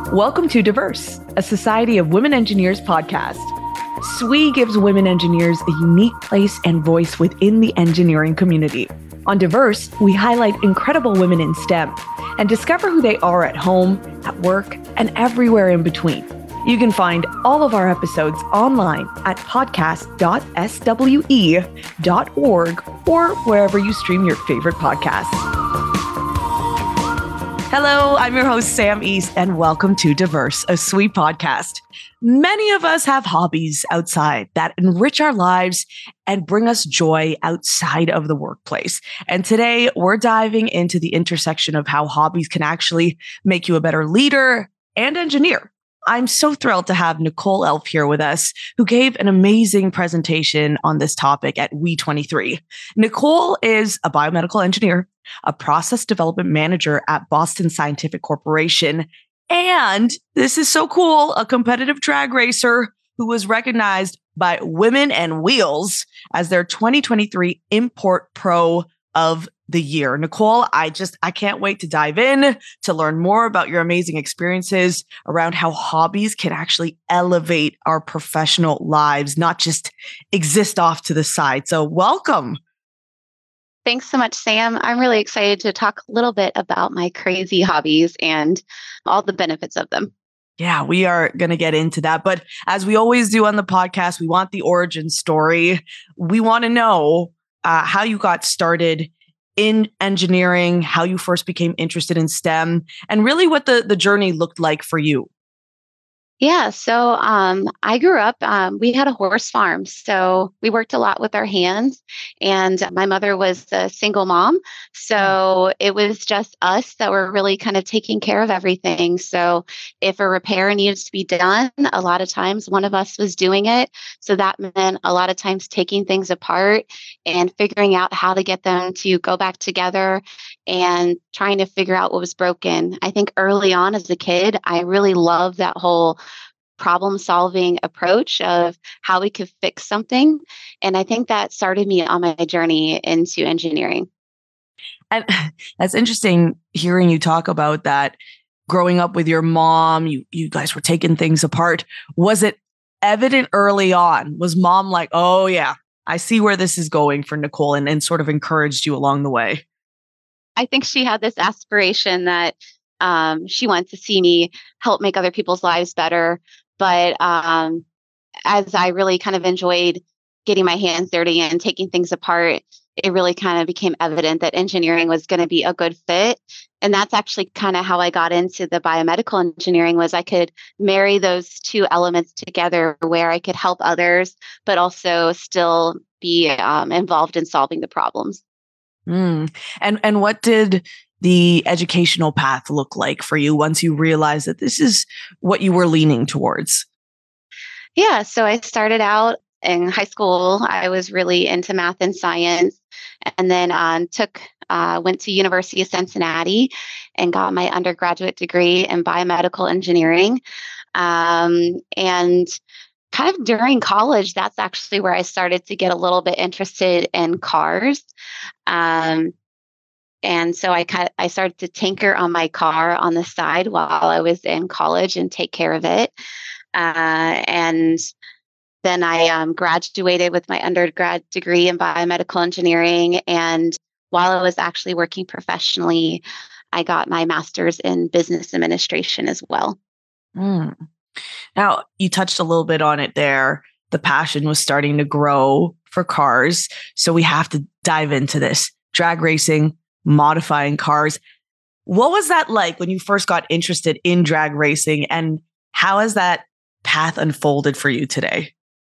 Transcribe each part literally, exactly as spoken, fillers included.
Welcome to Diverse, a Society of Women Engineers podcast. S W E gives women engineers a unique place and voice within the engineering community. On Diverse, we highlight incredible women in STEM and discover who they are at home, at work, and everywhere in between. You can find all of our episodes online at podcast dot s w e dot org or wherever you stream your favorite podcasts. Hello, I'm your host, Sam East, and welcome to Diverse, a S W E podcast. Many of us have hobbies outside that enrich our lives and bring us joy outside of the workplace. And today we're diving into the intersection of how hobbies can actually make you a better leader and engineer. I'm so thrilled to have Nicole Elf here with us, who gave an amazing presentation on this topic at W E twenty-three. Nicole is a biomedical engineer, a process development manager at Boston Scientific Corporation, and this is so cool, a competitive drag racer who was recognized by Women and Wheels as their twenty twenty-three Import Pro of the year. Nicole, I just, I can't wait to dive in to learn more about your amazing experiences around how hobbies can actually elevate our professional lives, not just exist off to the side. So welcome. Thanks so much, Sam. I'm really excited to talk a little bit about my crazy hobbies and all the benefits of them. Yeah, we are going to get into that. But as we always do on the podcast, we want the origin story. We want to know uh, how you got started in engineering, how you first became interested in STEM, and really what the, the journey looked like for you. Yeah, so um, I grew up, um, we had a horse farm, so we worked a lot with our hands, and my mother was a single mom, so it was just us that were really kind of taking care of everything. So if a repair needed to be done, a lot of times one of us was doing it, so that meant a lot of times taking things apart and figuring out how to get them to go back together and trying to figure out what was broken. I think early on as a kid, I really loved that whole problem solving approach of how we could fix something. And I think that started me on my journey into engineering. And that's interesting hearing you talk about that. Growing up with your mom, you, you guys were taking things apart. Was it evident early on? Was mom like, oh yeah, I see where this is going for Nicole, and, and sort of encouraged you along the way? I think she had this aspiration that um, she wanted to see me help make other people's lives better. But um, as I really kind of enjoyed getting my hands dirty and taking things apart, it really kind of became evident that engineering was going to be a good fit. And that's actually kind of how I got into the biomedical engineering, was I could marry those two elements together where I could help others, but also still be um, involved in solving the problems. Mm. And and what did the educational path look like for you once you realized that this is what you were leaning towards? Yeah, so I started out in high school. I was really into math and science, and then um, took uh, went to University of Cincinnati and got my undergraduate degree in biomedical engineering. Um, and kind of during college, that's actually where I started to get a little bit interested in cars. Um, And so I kind of, I started to tinker on my car on the side while I was in college and take care of it. Uh, and then I um, graduated with my undergrad degree in biomedical engineering. And while I was actually working professionally, I got my master's in business administration as well. Mm. Now, you touched a little bit on it there. The passion was starting to grow for cars. So we have to dive into this. Drag racing, modifying cars. What was that like when you first got interested in drag racing, and how has that path unfolded for you today?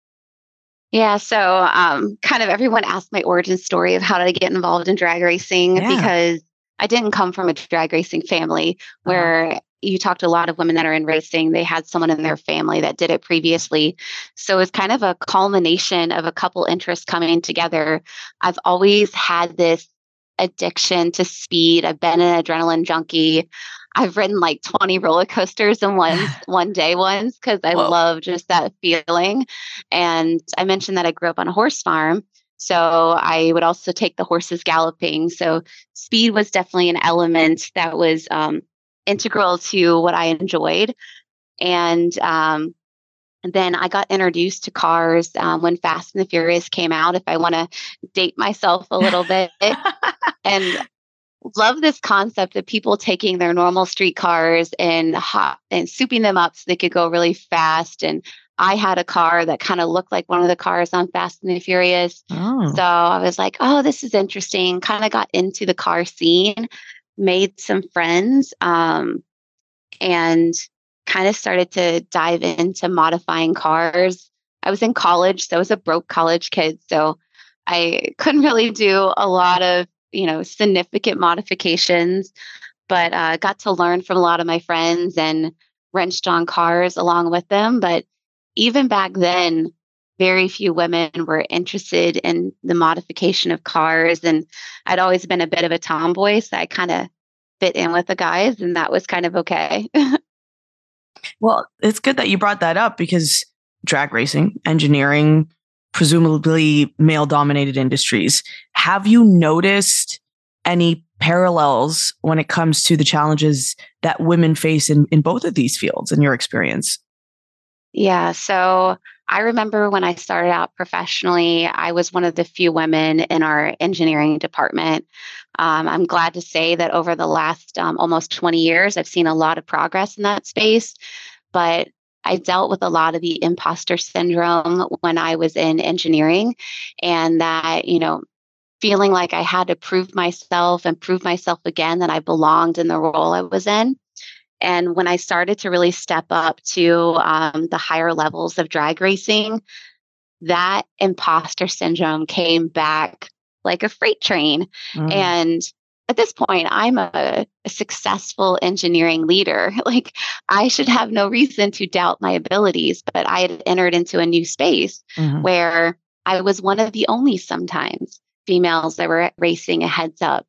Yeah, so um, kind of everyone asked my origin story of how did I get involved in drag racing, Yeah. because I didn't come from a drag racing family where uh-huh. you talk to a lot of women that are in racing. They had someone in their family that did it previously. So it's kind of a culmination of a couple interests coming together. I've always had this addiction to speed. I've been an adrenaline junkie. I've ridden like twenty roller coasters in one one day once because I Whoa. love just that feeling. And I mentioned that I grew up on a horse farm. So I would also take the horses galloping. So speed was definitely an element that was um, integral to what I enjoyed. And um, then I got introduced to cars um, when Fast and the Furious came out, if I want to date myself a little bit. And love this concept of people taking their normal street cars and hot and souping them up so they could go really fast. And I had a car that kind of looked like one of the cars on Fast and the Furious. Oh. So I was like, oh, this is interesting. Kind of got into the car scene, made some friends, um, and kind of started to dive into modifying cars. I was in college, so I was a broke college kid. So I couldn't really do a lot of, you know, significant modifications, but uh, got to learn from a lot of my friends and wrenched on cars along with them. But even back then, very few women were interested in the modification of cars. And I'd always been a bit of a tomboy, so I kind of fit in with the guys, and that was kind of okay. Well, it's good that you brought that up because drag racing, engineering, presumably male-dominated industries. Have you noticed any parallels when it comes to the challenges that women face in, in both of these fields in your experience? Yeah, so I remember when I started out professionally, I was one of the few women in our engineering department. Um, I'm glad to say that over the last um, almost twenty years, I've seen a lot of progress in that space. But I dealt with a lot of the imposter syndrome when I was in engineering, and that, you know, feeling like I had to prove myself and prove myself again that I belonged in the role I was in. And when I started to really step up to um, the higher levels of drag racing, that imposter syndrome came back like a freight train. Mm. And at this point, I'm a, a successful engineering leader. Like, I should have no reason to doubt my abilities, but I had entered into a new space mm-hmm. where I was one of the only sometimes females that were racing a heads up.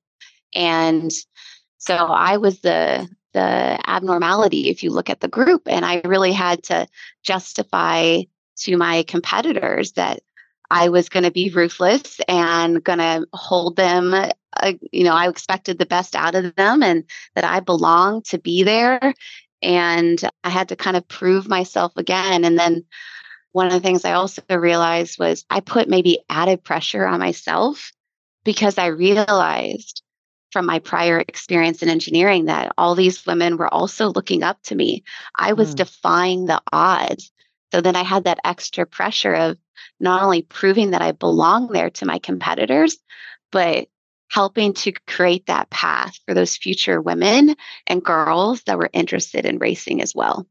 And so I was the the abnormality if you look at the group. And I really had to justify to my competitors that I was going to be ruthless and going to hold them. Uh, you know, I expected the best out of them and that I belonged to be there. And I had to kind of prove myself again. And then one of the things I also realized was I put maybe added pressure on myself because I realized from my prior experience in engineering that all these women were also looking up to me. I was mm. defying the odds. So then I had that extra pressure of not only proving that I belong there to my competitors, but helping to create that path for those future women and girls that were interested in racing as well.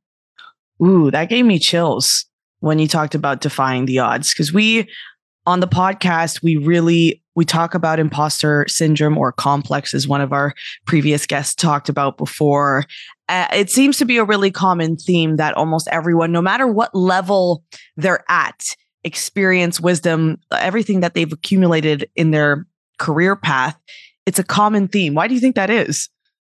Ooh, that gave me chills when you talked about defying the odds, because we, on the podcast, we really, we talk about imposter syndrome or complex, as one of our previous guests talked about before. Uh, it seems to be a really common theme that almost everyone, no matter what level they're at, experience, wisdom, everything that they've accumulated in their career path, it's a common theme. Why do you think that is?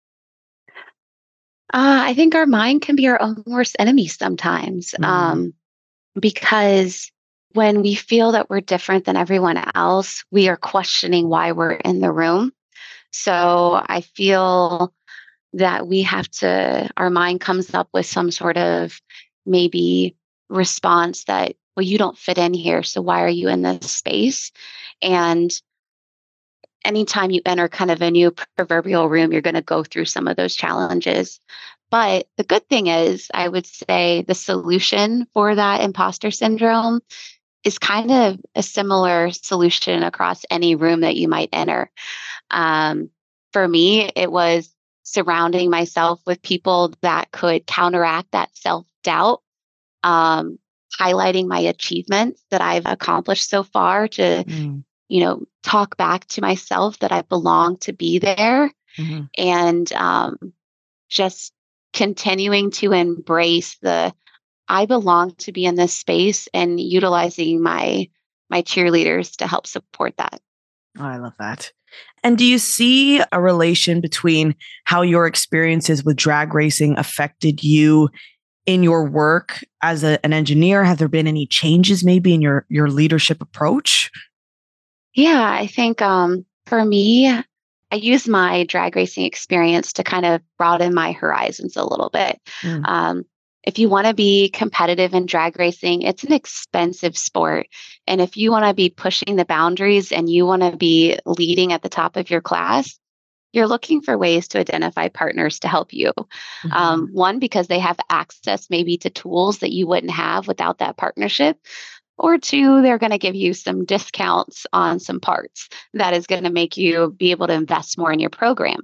Uh, I think our mind can be our own worst enemy sometimes, mm. um, because when we feel that we're different than everyone else, we are questioning why we're in the room. So I feel that we have to, our mind comes up with some sort of maybe response that, well, you don't fit in here, so why are you in this space? And anytime you enter kind of a new proverbial room, you're going to go through some of those challenges. But the good thing is, I would say the solution for that imposter syndrome is kind of a similar solution across any room that you might enter. Um, for me, it was surrounding myself with people that could counteract that self-doubt, um, highlighting my achievements that I've accomplished so far to, mm. you know, talk back to myself that I belong to be there, mm-hmm. and um, just continuing to embrace the I belong to be in this space and utilizing my my cheerleaders to help support that. Oh, I love that. And do you see a relation between how your experiences with drag racing affected you in your work as a, an engineer? Have there been any changes maybe in your, your leadership approach? Yeah, I think um, for me, I use my drag racing experience to kind of broaden my horizons a little bit. Mm. Um, if you want to be competitive in drag racing, it's an expensive sport. And if you want to be pushing the boundaries and you want to be leading at the top of your class, you're looking for ways to identify partners to help you. Mm-hmm. Um, one, because they have access maybe to tools that you wouldn't have without that partnership. Or two, they're going to give you some discounts on some parts that is going to make you be able to invest more in your program.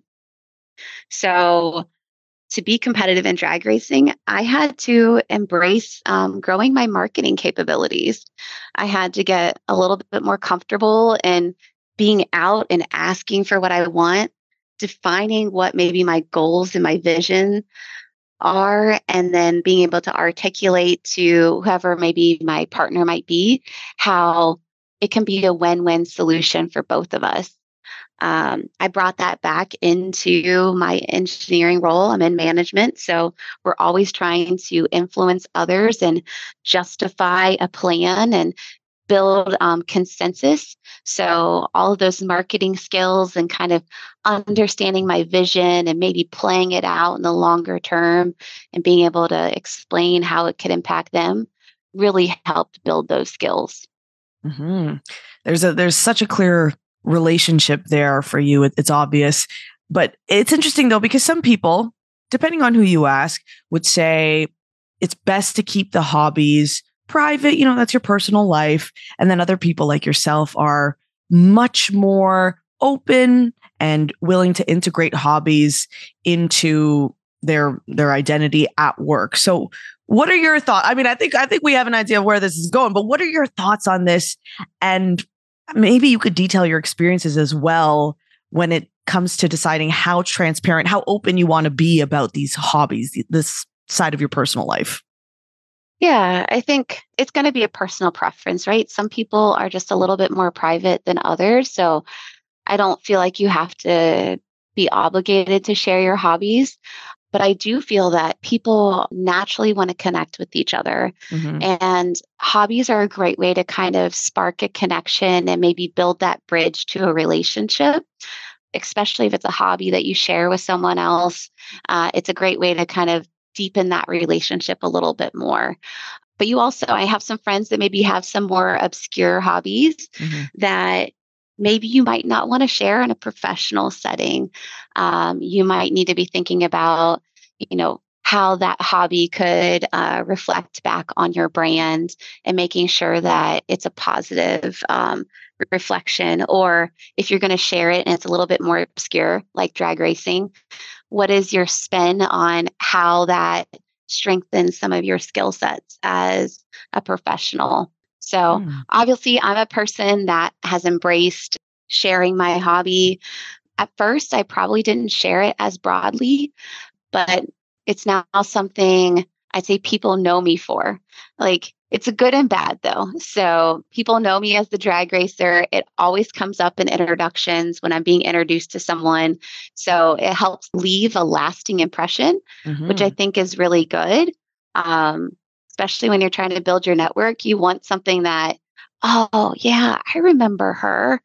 So, to be competitive in drag racing, I had to embrace um, growing my marketing capabilities. I had to get a little bit more comfortable in being out and asking for what I want, defining what maybe my goals and my vision are, and then being able to articulate to whoever maybe my partner might be how it can be a win-win solution for both of us. Um, I brought that back into my engineering role. I'm in management, so we're always trying to influence others and justify a plan and build um, consensus. So all of those marketing skills and kind of understanding my vision and maybe playing it out in the longer term and being able to explain how it could impact them really helped build those skills. Mm-hmm. There's a there's such a clear relationship there for you. It, it's obvious, but it's interesting though, because some people, depending on who you ask, would say it's best to keep the hobbies private. You know, that's your personal life. And then other people like yourself are much more open and willing to integrate hobbies into their their identity at work. So what are your thoughts? I mean, I think I think we have an idea of where this is going, but what are your thoughts on this? And maybe you could detail your experiences as well when it comes to deciding how transparent, how open you want to be about these hobbies, this side of your personal life. Yeah, I think it's going to be a personal preference, right? Some people are just a little bit more private than others. So I don't feel like you have to be obligated to share your hobbies. But I do feel that people naturally want to connect with each other. Mm-hmm. And hobbies are a great way to kind of spark a connection and maybe build that bridge to a relationship, especially if it's a hobby that you share with someone else. Uh, it's a great way to kind of deepen that relationship a little bit more. But you also, I have some friends that maybe have some more obscure hobbies Mm-hmm. that maybe you might not want to share in a professional setting. Um, you might need to be thinking about, you know, how that hobby could uh, reflect back on your brand and making sure that it's a positive um, reflection. Or if you're going to share it and it's a little bit more obscure, like drag racing, what is your spin on how that strengthens some of your skill sets as a professional? So Mm. obviously, I'm a person that has embraced sharing my hobby. At first, I probably didn't share it as broadly, but it's now something I'd say people know me for. Like, it's a good and bad though. So people know me as the drag racer. It always comes up in introductions when I'm being introduced to someone. So it helps leave a lasting impression, Mm-hmm. which I think is really good. Um, especially when you're trying to build your network, you want something that, oh, yeah, I remember her.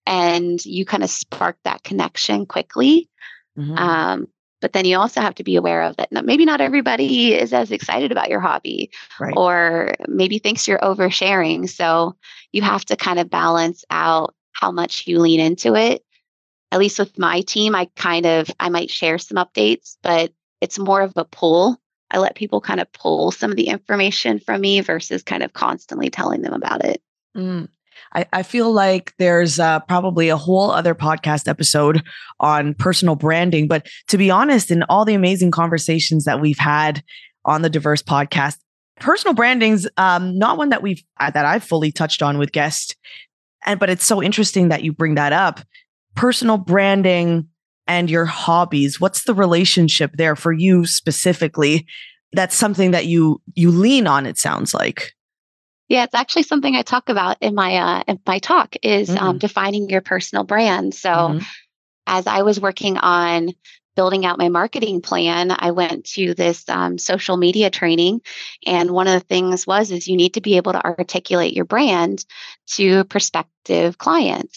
And you kind of spark that connection quickly. Mm-hmm. Um, but then you also have to be aware of that. Maybe not everybody is as excited about your hobby, Right. or maybe thinks you're oversharing. So you have to kind of balance out how much you lean into it. At least with my team, I kind of, I might share some updates, but it's more of a pull. I let people kind of pull some of the information from me versus kind of constantly telling them about it. Mm. I, I feel like there's uh, probably a whole other podcast episode on personal branding. But to be honest, in all the amazing conversations that we've had on the Diverse podcast, personal branding's um, not one that we've uh, that I've fully touched on with guests. And but it's so interesting that you bring that up. Personal branding and your hobbies. What's the relationship there for you specifically? That's something that you you lean on, it sounds like. Yeah, it's actually something I talk about in my uh, in my talk is Mm. um, defining your personal brand. So Mm-hmm. as I was working on building out my marketing plan, I went to this um, social media training, and one of the things was is you need to be able to articulate your brand to prospective clients.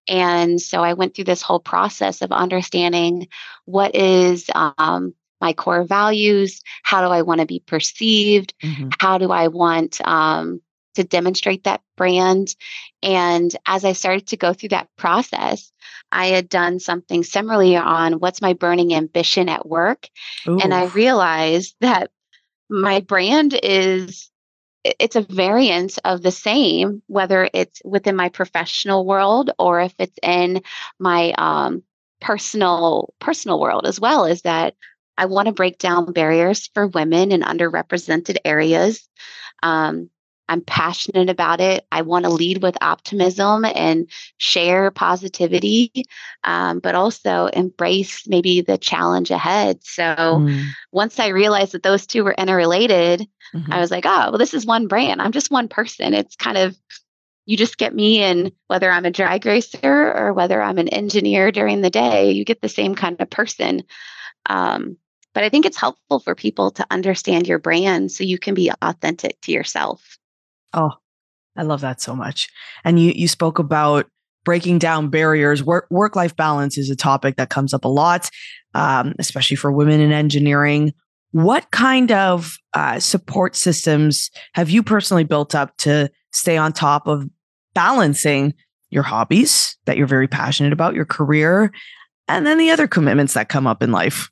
And so I went through this whole process of understanding what is um, my core values, how do I want to be perceived, Mm-hmm. how do I want um, to demonstrate that brand. And as I started to go through that process, I had done something similarly on what's my burning ambition at work. And Ooh. I realized that my brand is it's a variant of the same, whether it's within my professional world or if it's in my um, personal personal world as well. Is that I want to break down barriers for women in underrepresented areas. Um, I'm passionate about it. I want to lead with optimism and share positivity, um, but also embrace maybe the challenge ahead. So Mm. once I realized that those two were interrelated, I Mm-hmm. was like, oh, well, this is one brand. I'm just one person. It's kind of, you just get me in, whether I'm a drag racer or whether I'm an engineer during the day, you get the same kind of person. Um, but I think it's helpful for people to understand your brand so you can be authentic to yourself. Oh, I love that so much. And you you spoke about breaking down barriers. Work work life balance is a topic that comes up a lot, um, especially for women in engineering. What kind of uh, support systems have you personally built up to stay on top of balancing your hobbies that you're very passionate about, your career, and then the other commitments that come up in life?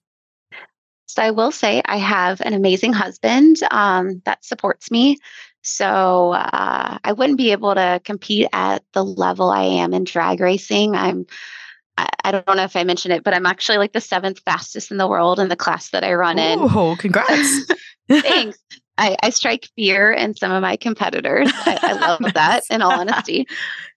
So I will say I have an amazing husband um, that supports me. So uh, I wouldn't be able to compete at the level I am in drag racing. I'm I, I don't know if I mentioned it, but I'm actually like the seventh fastest in the world in the class that I run in. Oh, congrats. Thanks. I, I strike fear in some of my competitors. I, I love that, Nice. in all honesty.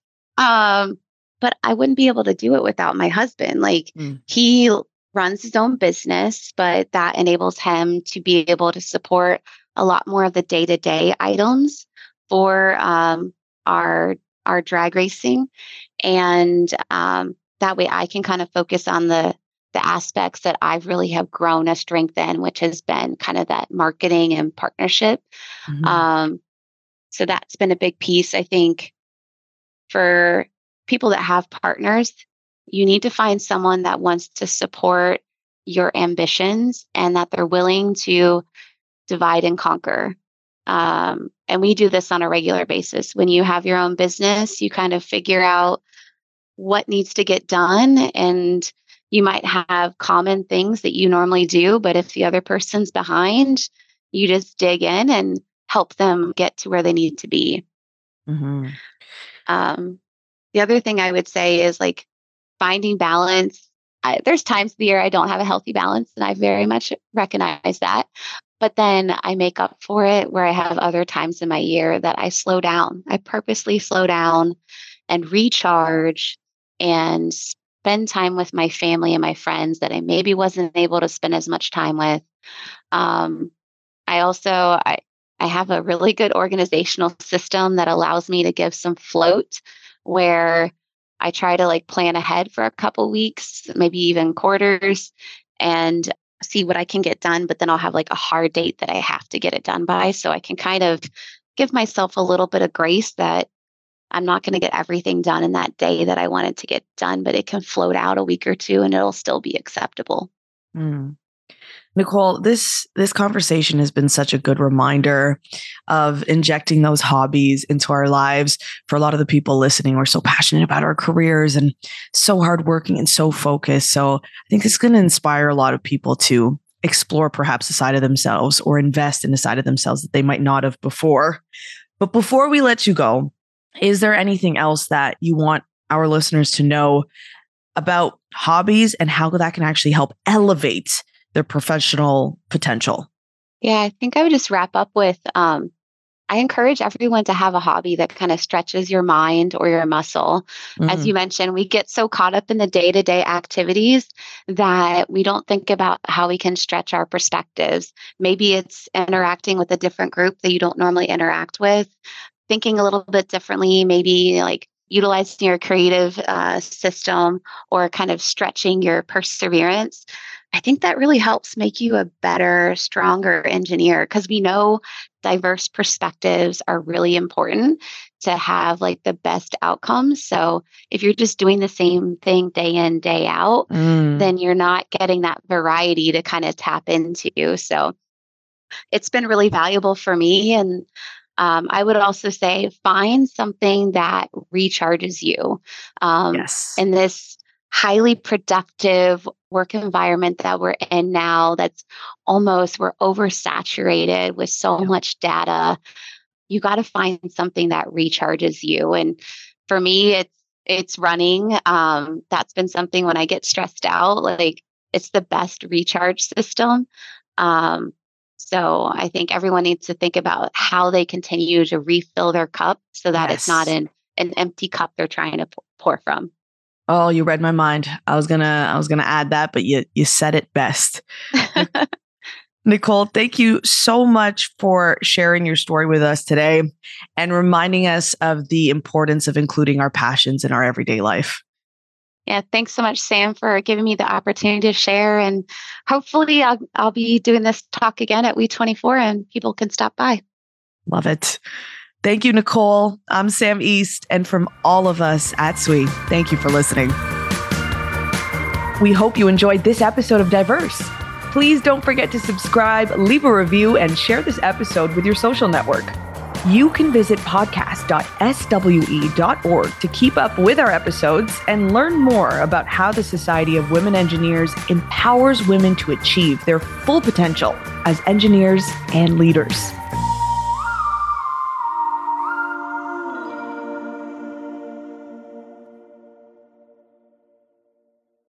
Um, but I wouldn't be able to do it without my husband. Like Mm. he runs his own business, but that enables him to be able to support a lot more of the day to day items for um, our our drag racing, and um, that way I can kind of focus on the the aspects that I really have grown a strength in, which has been kind of that marketing and partnership. Mhm. Um, so that's been a big piece, I think, for people that have partners. You need to find someone that wants to support your ambitions and that they're willing to divide and conquer. Um, and we do this on a regular basis. When you have your own business, you kind of figure out what needs to get done. And you might have common things that you normally do, but if the other person's behind, you just dig in and help them get to where they need to be. Mhm. Um, the other thing I would say is like finding balance. I, there's times of the year I don't have a healthy balance, and I very much recognize that. But then I make up for it where I have other times in my year that I slow down. I purposely slow down and recharge and spend time with my family and my friends that I maybe wasn't able to spend as much time with. Um, I also I I have a really good organizational system that allows me to give some float where I try to like plan ahead for a couple weeks, maybe even quarters, and see what I can get done. But then I'll have like a hard date that I have to get it done by. So I can kind of give myself a little bit of grace that I'm not going to get everything done in that day that I wanted to get done, but it can float out a week or two and it'll still be acceptable. Mm. Nicole, this this conversation has been such a good reminder of injecting those hobbies into our lives. For a lot of the people listening, we're so passionate about our careers and so hardworking and so focused. So I think it's going to inspire a lot of people to explore perhaps a side of themselves or invest in a side of themselves that they might not have before. But before we let you go, is there anything else that you want our listeners to know about hobbies and how that can actually help elevate their professional potential? Yeah, I think I would just wrap up with um, I encourage everyone to have a hobby that kind of stretches your mind or your muscle. As you Mm. mentioned, we get so caught up in the day to day activities that we don't think about how we can stretch our perspectives. Maybe it's interacting with a different group that you don't normally interact with, thinking a little bit differently, maybe like utilizing your creative uh, system or kind of stretching your perseverance. I think that really helps make you a better, stronger engineer because we know diverse perspectives are really important to have like the best outcomes. So if you're just doing the same thing day in, day out, Mm. then you're not getting that variety to kind of tap into. So it's been really valuable for me. And um, I would also say find something that recharges you. Um, Yes. in this highly productive work environment that we're in now, that's almost, we're oversaturated with so Yeah. much data. You got to find something that recharges you. And for me, it's it's running. Um, that's been something when I get stressed out, like it's the best recharge system. Um, so I think everyone needs to think about how they continue to refill their cup so that it's not Yes. an, an empty cup they're trying to p- pour from. Oh, you read my mind. I was gonna, I was gonna add that, but you, you said it best. Nicole, thank you so much for sharing your story with us today and reminding us of the importance of including our passions in our everyday life. Yeah, thanks so much, Sam, for giving me the opportunity to share. And hopefully I'll, I'll be doing this talk again at We twenty-four and people can stop by. Love it. Thank you, Nicole. I'm Sam East, and from all of us at S W E, thank you for listening. We hope you enjoyed this episode of Diverse. Please don't forget to subscribe, leave a review, and share this episode with your social network. You can visit podcast dot S W E dot org to keep up with our episodes and learn more about how the Society of Women Engineers empowers women to achieve their full potential as engineers and leaders.